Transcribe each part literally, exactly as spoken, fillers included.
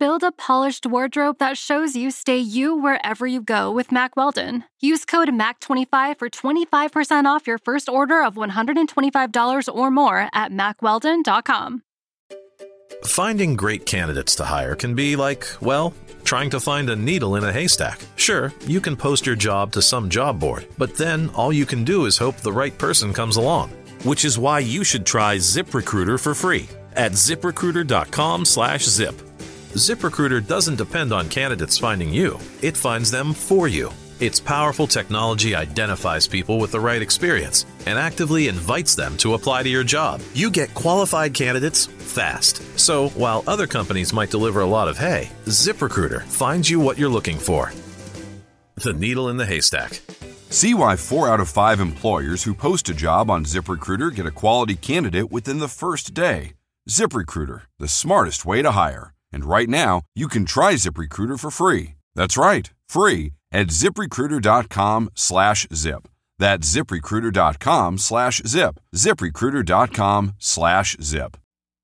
Build a polished wardrobe that shows you stay you wherever you go with Mack Weldon. Use code M A C twenty-five for twenty-five percent off your first order of one hundred twenty-five dollars or more at mack weldon dot com. Finding great candidates to hire can be like, well, trying to find a needle in a haystack. Sure, you can post your job to some job board, but then all you can do is hope the right person comes along. Which is why you should try ZipRecruiter for free at zip recruiter dot com slash zip. ZipRecruiter doesn't depend on candidates finding you. It finds them for you. Its powerful technology identifies people with the right experience and actively invites them to apply to your job. You get qualified candidates fast. So while other companies might deliver a lot of hay, ZipRecruiter finds you what you're looking for. The needle in the haystack. See why four out of five employers who post a job on ZipRecruiter get a quality candidate within the first day. ZipRecruiter, the smartest way to hire. And right now, you can try ZipRecruiter for free. That's right, free at zip recruiter dot com slash zip. That's zip recruiter dot com slash zip. zip recruiter dot com slash zip.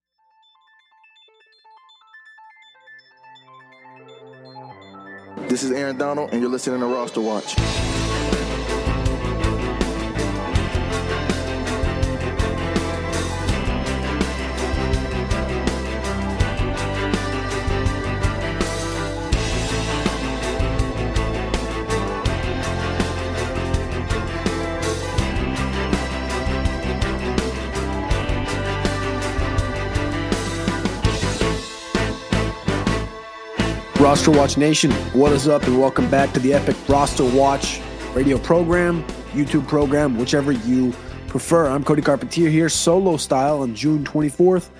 This is Aaron Donald, and you're listening to Roster Watch. Roster Watch Nation, what is up, and welcome back to the Epic Roster Watch radio program, YouTube program, whichever you prefer. I'm Cody Carpentier here, solo style on June twenty-fourth,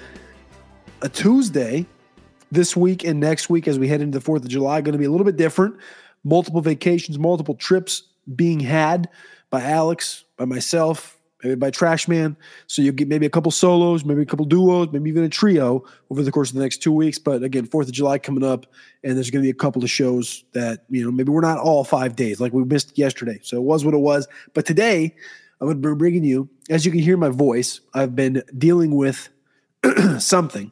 a Tuesday. This week and next week as we head into the fourth of July, going to be a little bit different. Multiple vacations, multiple trips being had by Alex, by myself, maybe by Trashman. So you'll get maybe a couple solos, maybe a couple duos, maybe even a trio over the course of the next two weeks. But again, fourth of July coming up, and there's going to be a couple of shows that, you know, maybe we're not all five days like we missed yesterday. So it was what it was. But today, I'm going to be bringing you, as you can hear my voice, I've been dealing with something.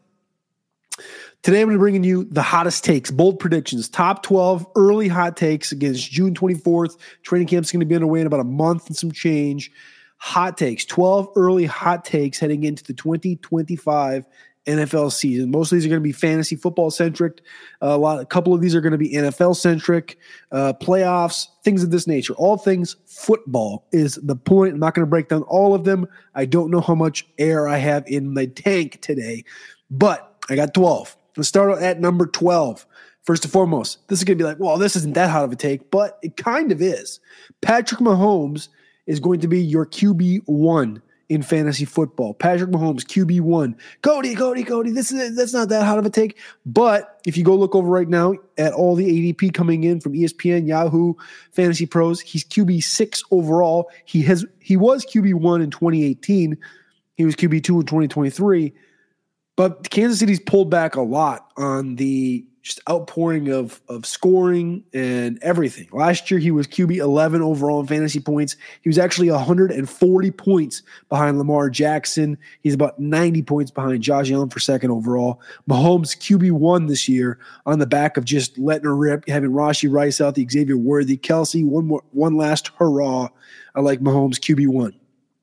Today, I'm going to bring you the hottest takes, bold predictions, top twelve early hot takes against June twenty-fourth. Training camp's going to be underway in about a month and some change. Hot takes, twelve early hot takes heading into the twenty twenty-five N F L season. Most of these are going to be fantasy football centric. Uh, a lot, a couple of these are going to be N F L centric, uh, playoffs, things of this nature. All things football is the point. I'm not going to break down all of them. I don't know how much air I have in my tank today, but I got twelve. Let's start at number twelve. First and foremost, this is going to be like, well, this isn't that hot of a take, but it kind of is. Patrick Mahomes is going to be your Q B one in fantasy football. Patrick Mahomes, Q B one. Cody, Cody, Cody, this is that's not that hot of a take. But if you go look over right now at all the A D P coming in from E S P N, Yahoo, Fantasy Pros, he's Q B six overall. He has he was Q B one in twenty eighteen. He was Q B two in twenty twenty-three. But Kansas City's pulled back a lot on the just outpouring of, of scoring and everything. Last year, he was Q B eleven overall in fantasy points. He was actually one hundred forty points behind Lamar Jackson. He's about ninety points behind Josh Allen for second overall. Mahomes Q B one this year on the back of just letting her rip, having Rashee Rice out, the Xavier Worthy, Kelsey, one more, one last hurrah. I like Mahomes Q B one.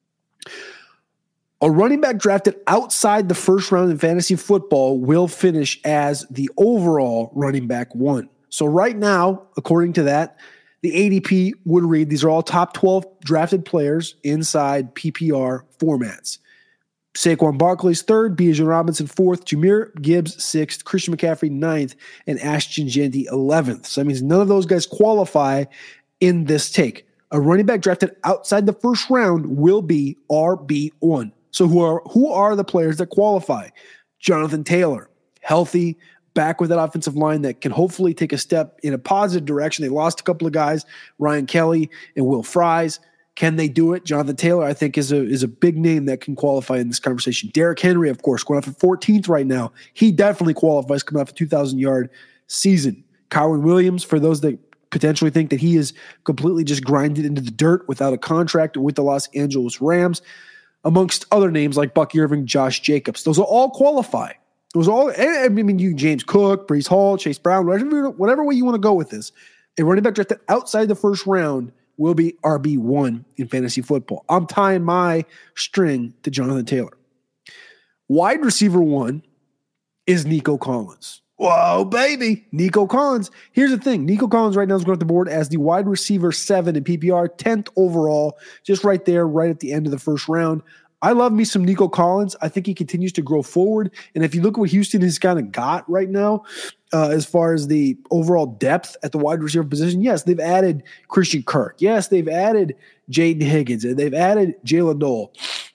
A running back drafted outside the first round in fantasy football will finish as the overall running back one. So right now, according to that, the A D P would read, these are all top twelve drafted players inside P P R formats. Saquon Barkley's third, Bijan Robinson fourth, Jahmyr Gibbs sixth, Christian McCaffrey ninth, and Ashton Jeanty eleventh. So that means none of those guys qualify in this take. A running back drafted outside the first round will be R B one. So who are who are the players that qualify? Jonathan Taylor, healthy, back with that offensive line that can hopefully take a step in a positive direction. They lost a couple of guys, Ryan Kelly and Will Fries. Can they do it? Jonathan Taylor, I think, is a is a big name that can qualify in this conversation. Derrick Henry, of course, going off at fourteenth right now. He definitely qualifies coming off a two thousand yard season. Kyron Williams, for those that potentially think that he is completely just grinded into the dirt without a contract with the Los Angeles Rams, amongst other names like Bucky Irving, Josh Jacobs. Those will all qualify. It was all, I mean, you James Cook, Breece Hall, Chase Brown, whatever, whatever way you want to go with this. A running back drafted outside the first round will be R B one in fantasy football. I'm tying my string to Jonathan Taylor. Wide receiver one is Nico Collins. Whoa, baby. Nico Collins. Here's the thing. Nico Collins right now is going off the board as the wide receiver seven in P P R, tenth overall, just right there, right at the end of the first round. I love me some Nico Collins. I think he continues to grow forward. And if you look at what Houston has kind of got right now, uh, as far as the overall depth at the wide receiver position, yes, they've added Christian Kirk. Yes, they've added Jaden Higgins. And they've added Jalen Dole.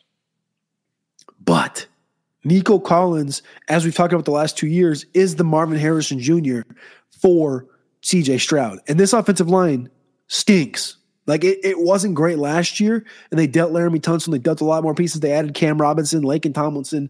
But Nico Collins, as we've talked about the last two years, is the Marvin Harrison Junior for C J Stroud. And this offensive line stinks. Like, it, it wasn't great last year, and they dealt Laramie Tunsil. They dealt a lot more pieces. They added Cam Robinson, Laken Tomlinson,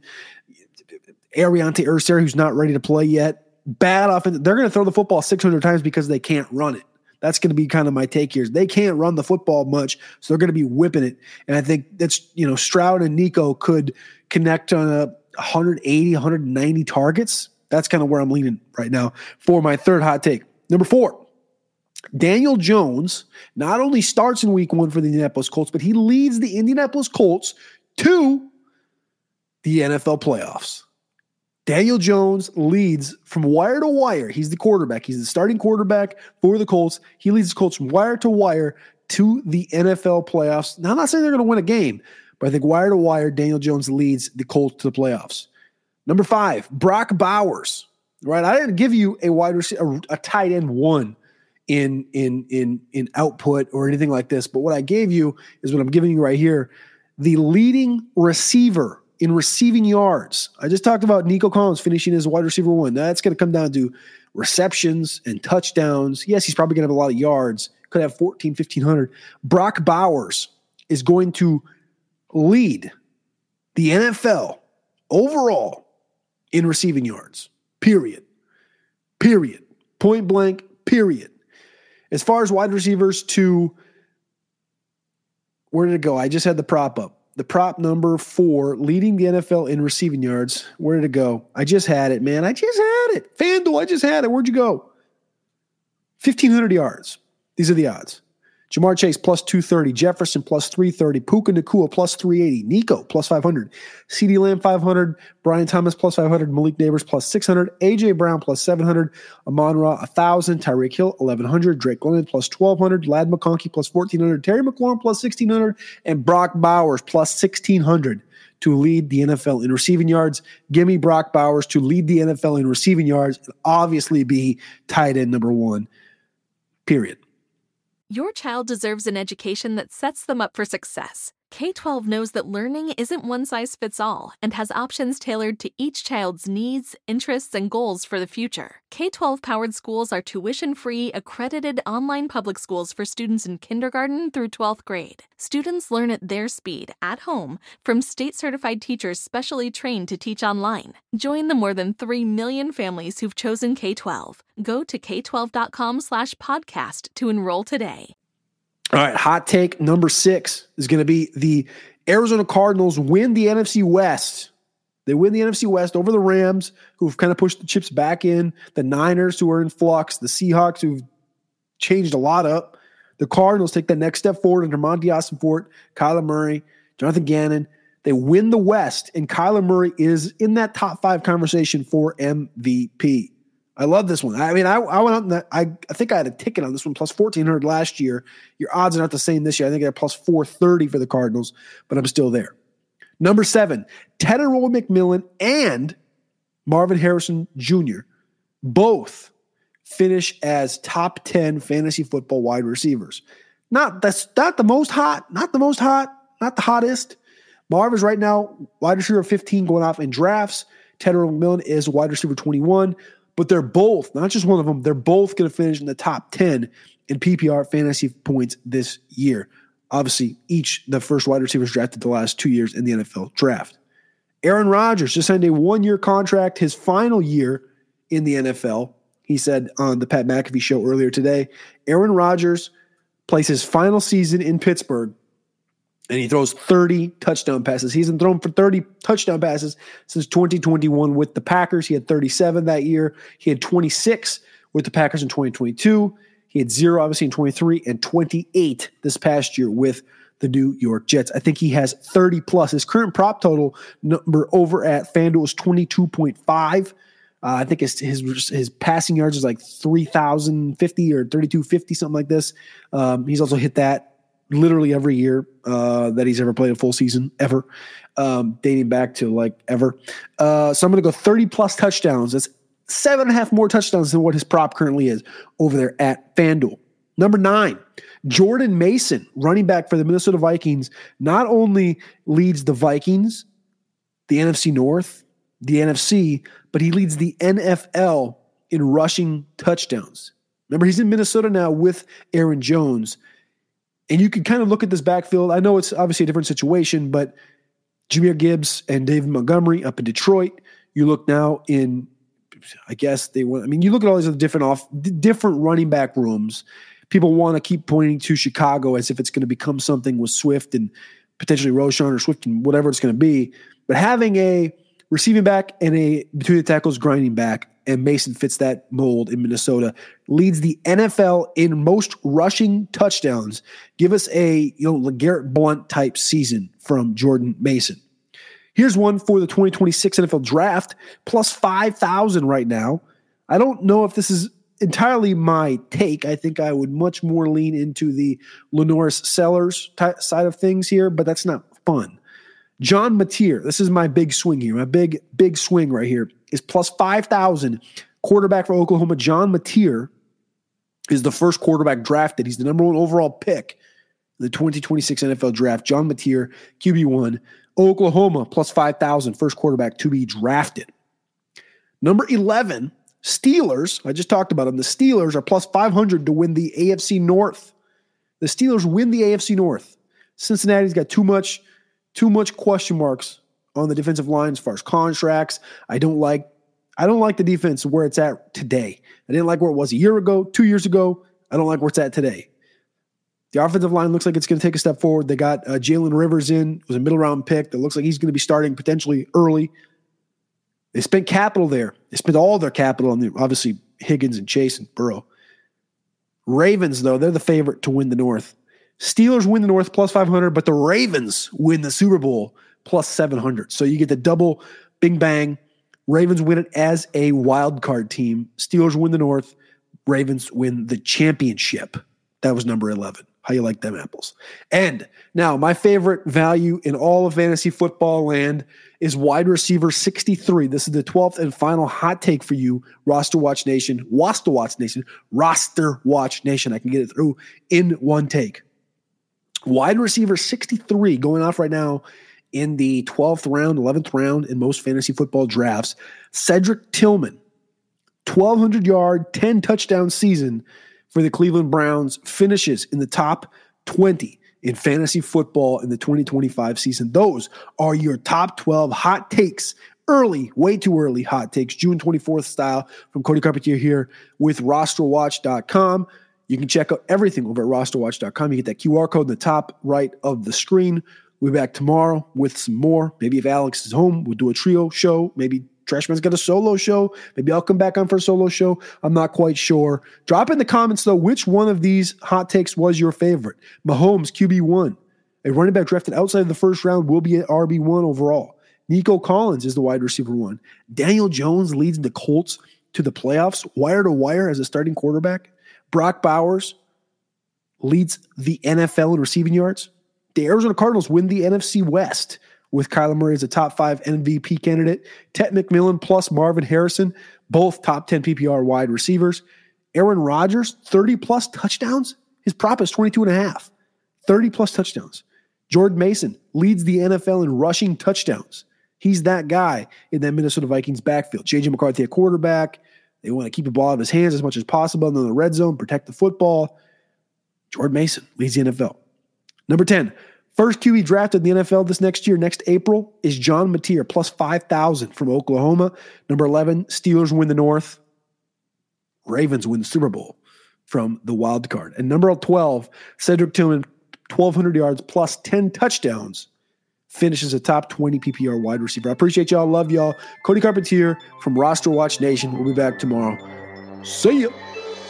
Ariante Urser, who's not ready to play yet. Bad offense. They're going to throw the football six hundred times because they can't run it. That's going to be kind of my take here. They can't run the football much, so they're going to be whipping it. And I think that's, you know, Stroud and Nico could connect on a one eighty, one ninety targets. That's kind of where I'm leaning right now for my third hot take. Number four. Daniel Jones not only starts in week one for the Indianapolis Colts, but he leads the Indianapolis Colts to the N F L playoffs. Daniel Jones leads from wire to wire. He's the quarterback. He's the starting quarterback for the Colts. He leads the Colts from wire to wire to the N F L playoffs. Now, I'm not saying they're going to win a game, but I think wire to wire, Daniel Jones leads the Colts to the playoffs. Number five, Brock Bowers. Right? I didn't give you a wide receiver, a, a tight end one. In in in in output or anything like this. But what I gave you is what I'm giving you right here. The leading receiver in receiving yards. I just talked about Nico Collins finishing as wide receiver one. That's going to come down to receptions and touchdowns. Yes, he's probably going to have a lot of yards. Could have fourteen, fifteen hundred. Brock Bowers is going to lead the N F L overall in receiving yards. Period. Period. Point blank. Period. As far as wide receivers to, where did it go? I just had the prop up. The prop number four, leading the N F L in receiving yards. Where did it go? I just had it, man. I just had it. FanDuel, I just had it. Where'd you go? fifteen hundred yards. These are the odds. Jamar Chase plus two thirty. Jefferson plus three thirty. Puka Nacua plus three eighty. Nico plus five hundred. CeeDee Lamb five hundred. Brian Thomas plus five hundred. Malik Neighbors plus six hundred. A J Brown plus seven hundred. Amon-Ra one thousand. Tyreek Hill eleven hundred. Drake London plus twelve hundred. Ladd McConkey plus fourteen hundred. Terry McLaurin plus sixteen hundred. And Brock Bowers plus sixteen hundred to lead the N F L in receiving yards. Give me Brock Bowers to lead the N F L in receiving yards and obviously be tight end number one. Period. Your child deserves an education that sets them up for success. K twelve knows that learning isn't one size fits all and has options tailored to each child's needs, interests, and goals for the future. K twelve powered schools are tuition-free, accredited online public schools for students in kindergarten through twelfth grade. Students learn at their speed, at home, from state-certified teachers specially trained to teach online. Join the more than three million families who've chosen K twelve. Go to k twelve dot com slash podcast to enroll today. All right, hot take number six is going to be the Arizona Cardinals win the N F C West. They win the N F C West over the Rams, who've kind of pushed the chips back in, the Niners, who are in flux, the Seahawks, who've changed a lot up. The Cardinals take that next step forward under Monty Ossenfort, Kyler Murray, Jonathan Gannon. They win the West, and Kyler Murray is in that top five conversation for M V P. I love this one. I mean, I, I went out and I, I think I had a ticket on this one, plus fourteen hundred last year. Your odds are not the same this year. I think they're plus four thirty for the Cardinals, but I'm still there. Number seven, Tedderell McMillan and Marvin Harrison Junior both finish as top ten fantasy football wide receivers. Not that's not the most hot, not the most hot, not the hottest. Marv is right now wide receiver fifteen going off in drafts. Tedderell McMillan is wide receiver twenty-one. But they're both, not just one of them, they're both going to finish in the top ten in P P R fantasy points this year. Obviously, each the first wide receivers drafted the last two years in the N F L draft. Aaron Rodgers just signed a one-year contract, his final year in the N F L. He said on the Pat McAfee show earlier today, Aaron Rodgers plays his final season in Pittsburgh and he throws thirty touchdown passes. He hasn't thrown for thirty touchdown passes since twenty twenty-one with the Packers. He had thirty-seven that year. He had twenty-six with the Packers in twenty twenty-two. He had zero, obviously, in twenty-three, and twenty-eight this past year with the New York Jets. I think he has thirty plus. His current prop total number over at FanDuel is twenty-two point five. Uh, I think his, his his passing yards is like three thousand fifty or thirty-two fifty, something like this. Um, he's also hit that literally every year uh, that he's ever played a full season, ever, um, dating back to like ever. Uh, so I'm going to go thirty plus touchdowns. That's seven and a half more touchdowns than what his prop currently is over there at FanDuel. Number nine, Jordan Mason, running back for the Minnesota Vikings, not only leads the Vikings, the N F C North, the N F C, but he leads the N F L in rushing touchdowns. Remember, he's in Minnesota now with Aaron Jones. And you can kind of look at this backfield. I know it's obviously a different situation, but Jahmyr Gibbs and David Montgomery up in Detroit. You look now in, I guess they want, I mean, you look at all these other different off, different running back rooms. People want to keep pointing to Chicago as if it's going to become something with Swift and potentially Roschon or Swift and whatever it's going to be. But having a receiving back and a between the tackles grinding back, and Mason fits that mold in Minnesota, leads the N F L in most rushing touchdowns. Give us a you know LeGarrette Blount type season from Jordan Mason. Here's one for the twenty twenty-six N F L Draft, plus five thousand right now. I don't know if this is entirely my take. I think I would much more lean into the Lenoris Sellers t- side of things here, but that's not fun. John Mateer, this is my big swing here. My big, big swing right here is plus five thousand. Quarterback for Oklahoma, John Mateer, is the first quarterback drafted. He's the number one overall pick in the twenty twenty-six N F L Draft. John Mateer, Q B one. Oklahoma, plus five thousand, first quarterback to be drafted. Number eleven, Steelers. I just talked about them. The Steelers are plus five hundred to win the A F C North. The Steelers win the A F C North. Cincinnati's got too much Too much question marks on the defensive line as far as contracts. I don't like I don't like the defense where it's at today. I didn't like where it was a year ago, two years ago. I don't like where it's at today. The offensive line looks like it's going to take a step forward. They got uh, Jalen Rivers in. It was a middle-round pick that looks like he's going to be starting potentially early. They spent capital there. They spent all their capital on, the, obviously, Higgins and Chase and Burrow. Ravens, though, they're the favorite to win the North. Steelers win the North plus five hundred, but the Ravens win the Super Bowl plus seven hundred. So you get the double bing bang. Ravens win it as a wild card team. Steelers win the North. Ravens win the championship. That was number eleven. How you like them apples? And now my favorite value in all of fantasy football land is wide receiver sixty-three. This is the twelfth and final hot take for you, Roster Watch Nation. Roster Watch Nation. Roster Watch Nation. I can get it through in one take. Wide receiver sixty-three going off right now in the twelfth round, eleventh round in most fantasy football drafts. Cedric Tillman, twelve hundred yard, ten touchdown season for the Cleveland Browns, finishes in the top twenty in fantasy football in the twenty twenty-five season. Those are your top twelve hot takes. Early, way too early hot takes, June twenty-fourth style from Cody Carpentier here with roster watch dot com. You can check out everything over at roster watch dot com. You get that Q R code in the top right of the screen. We'll be back tomorrow with some more. Maybe if Alex is home, we'll do a trio show. Maybe Trashman's got a solo show. Maybe I'll come back on for a solo show. I'm not quite sure. Drop in the comments, though, which one of these hot takes was your favorite. Mahomes, Q B one. A running back drafted outside of the first round will be at R B one overall. Nico Collins is the wide receiver one. Daniel Jones leads the Colts to the playoffs, wire to wire as a starting quarterback. Brock Bowers leads the N F L in receiving yards. The Arizona Cardinals win the N F C West with Kyler Murray as a top five M V P candidate. Ted McMillan plus Marvin Harrison, both top ten P P R wide receivers. Aaron Rodgers, thirty plus touchdowns. His prop is twenty-two and a half. thirty plus touchdowns. Jordan Mason leads the N F L in rushing touchdowns. He's that guy in that Minnesota Vikings backfield. J J McCarthy at quarterback. They want to keep the ball out of his hands as much as possible in the red zone, protect the football. Jordan Mason leads the N F L. Number ten, first Q B drafted in the N F L this next year, next April, is John Mateer, plus five thousand from Oklahoma. Number eleven, Steelers win the North. Ravens win the Super Bowl from the wild card. And number twelve, Cedric Tillman, twelve hundred yards plus ten touchdowns. Finishes a top twenty P P R wide receiver. I appreciate y'all. Love y'all. Cody Carpentier from Roster Watch Nation. We'll be back tomorrow. See ya.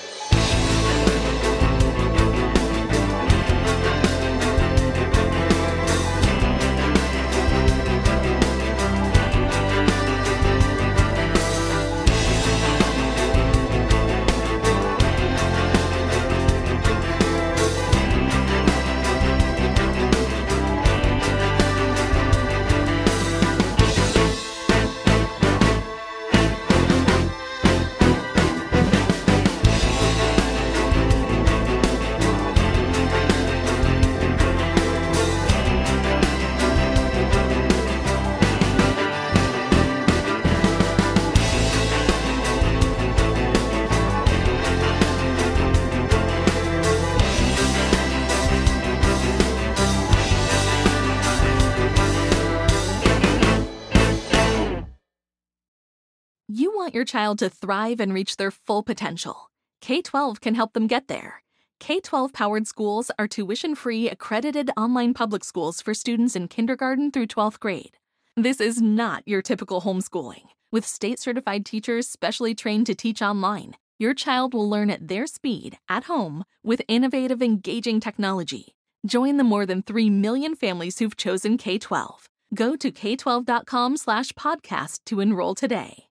You want your child to thrive and reach their full potential. K twelve can help them get there. K twelve-powered schools are tuition-free, accredited online public schools for students in kindergarten through twelfth grade. This is not your typical homeschooling. With state-certified teachers specially trained to teach online, your child will learn at their speed, at home, with innovative, engaging technology. Join the more than three million families who've chosen K twelve. Go to k twelve dot com slash podcast to enroll today.